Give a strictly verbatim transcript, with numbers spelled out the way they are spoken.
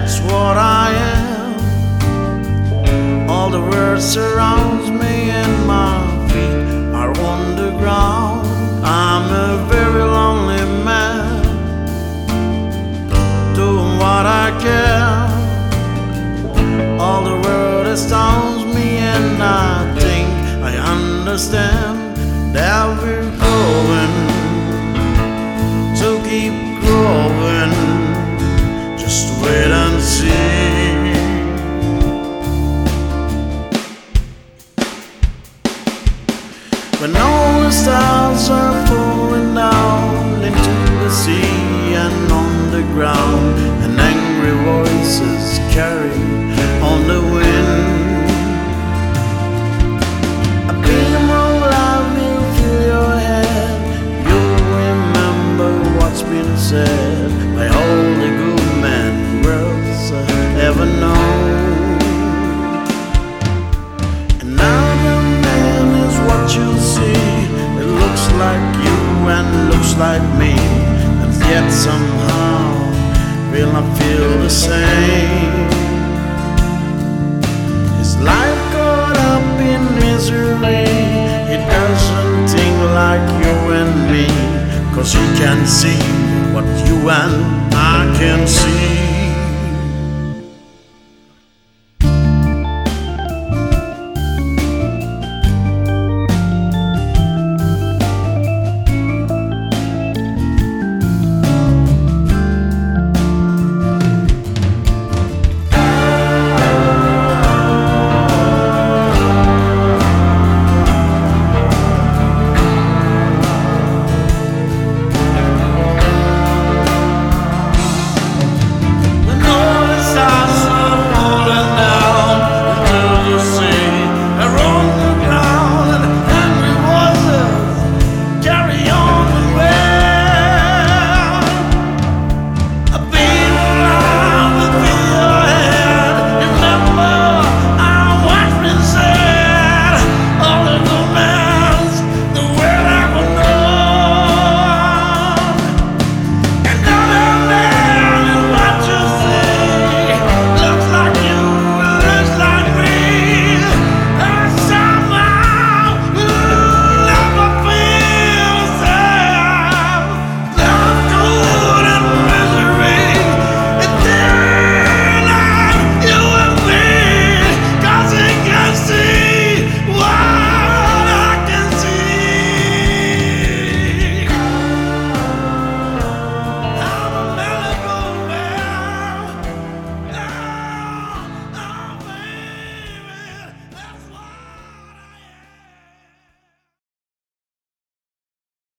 that's what I am. All the world surrounds me and my feet are on the ground. I'm a very lonely man, doing what I can. All the world astounds me and I think I understand that we're going to keep growing. Just wait and see. When all the stars are falling down into the sea and on the ground, and angry voices carry on the wind, a beam of light will fill your head. You'll remember what's been said by all the good men worlds ever known. Another man is what you see. It looks like you and looks like me, and yet somehow will not feel the same. His life caught up in misery. He doesn't think like you and me, 'cause he can see what you and I